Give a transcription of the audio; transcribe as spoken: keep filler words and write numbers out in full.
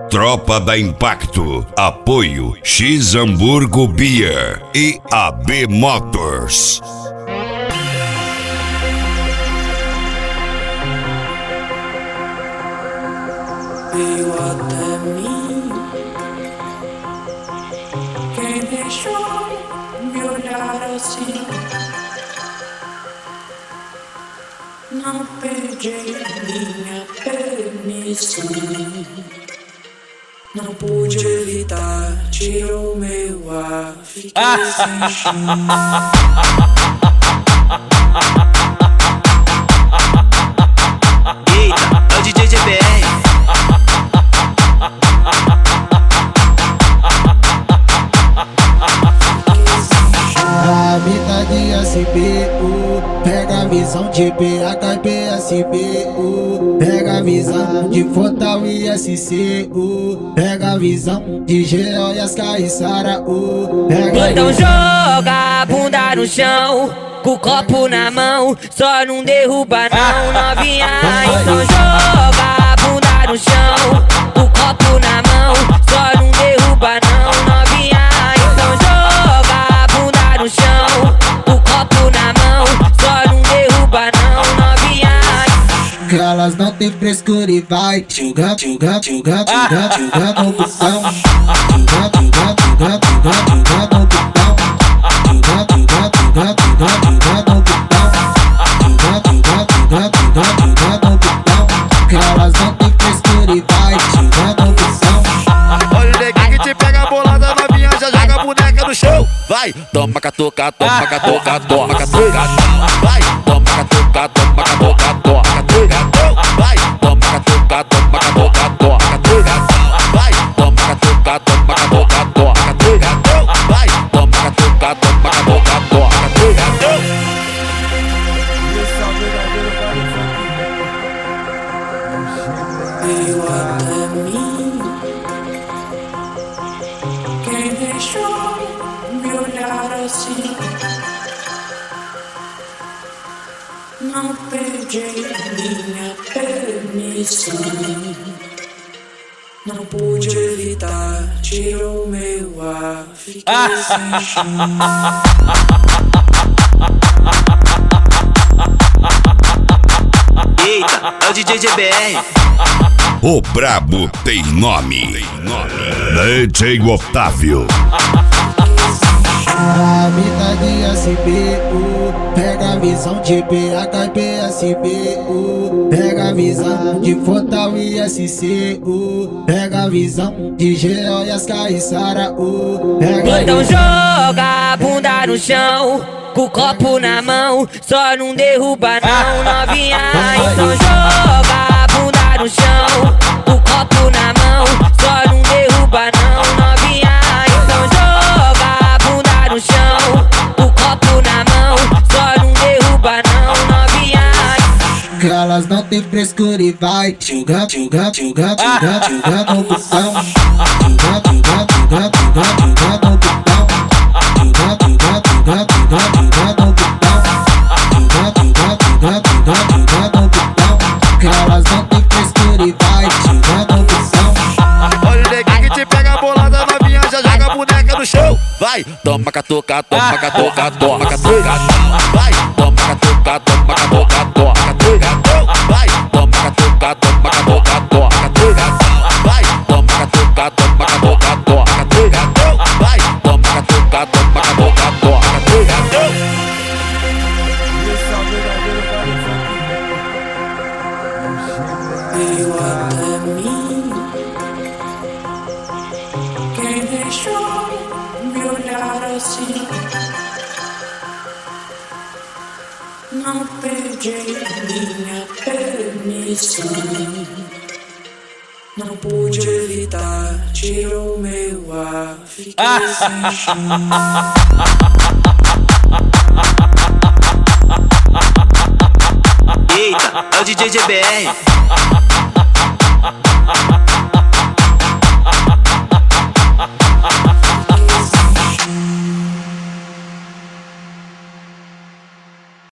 Tropa da Impacto, apoio X Hamburgo Beer e A B Motors. Veio até mim, quem deixou me olhar assim. Não pedi minha permissão, não pude evitar, tirou meu ar, fiquei sem chão. Eita, é o D J G B R. A metade S B U, pega a visão de B H B S B U, pega a visão de Fortal e S C U, pega a visão de G O e as Caissara U. Então joga a bunda no chão, com o copo na mão, só não derruba não, novinha. Então joga a bunda no chão, com o copo na mão, só não derruba não, novinha. Então joga a bunda no chão, com o copo na mão, só não derruba não, novinha. Que elas não tem frescura e vai joga, joga, joga, joga, joga no botão. Joga, joga, joga, joga, joga no botão. Joga, joga, joga, joga, joga no botão. Joga, joga, joga, joga, joga no botão. Que elas não tem frescura e vai joga no botão. Olha o neguinho que te pega a bolada, novinha já joga a boneca no chão. Vai, toma catuca, toma catuca, toma catuca. Vai, toma catuca, toma catuca, toma catuca. Vai, toma catuca, toma catuca, toma catuca. Vai, toma catuca, toma catuca, toma catuca. Vai, toma catuca, toma catuca, toma catuca. Veio até mim, quem deixou me olhar assim. Não pedi minha permissão, não pude evitar, tirou meu ar, fiquei sem chão. Eita, é o D J G B R. O brabo tem nome. D J Otávio. A metade S B U, pega a visão de B H B S B U, pega a visão de Fortal e S C U, pega a visão de G O e as Caissara U. Então joga a bunda no chão, com o copo na mão, só não derruba não, novinha. Então joga a bunda no chão, com o copo na mão, só não derruba não, novinha. Então joga a bunda no chão, com o copo na mão, só não derruba não, novinha. Que elas não tem frescura e vai joga, joga, joga, joga, joga no botão. Joga, joga, joga, joga, joga no botão. Joga, joga, joga, joga, joga no botão. Joga, joga, joga, joga, joga no botão. Que elas não tem frescura e vai joga no botão. Olha o neguinho que te pega a bolada, novinha já joga a boneca no chão. Vai, toma catuca, toma catuca, toma catuca. Vai, toma catuca, toma catuca, toma catuca. Vai, toma catuca, toma catuca, toma catuca. Vai, toma catuca, toma catuca, toma catuca. Vai, toma catuca, toma catuca, toma catuca. Veio até mim, quem deixou me olhar assim. Não pedi minha permissão, não pude evitar, tirou meu ar, fiquei sem chão. Eita, é o D J G B R.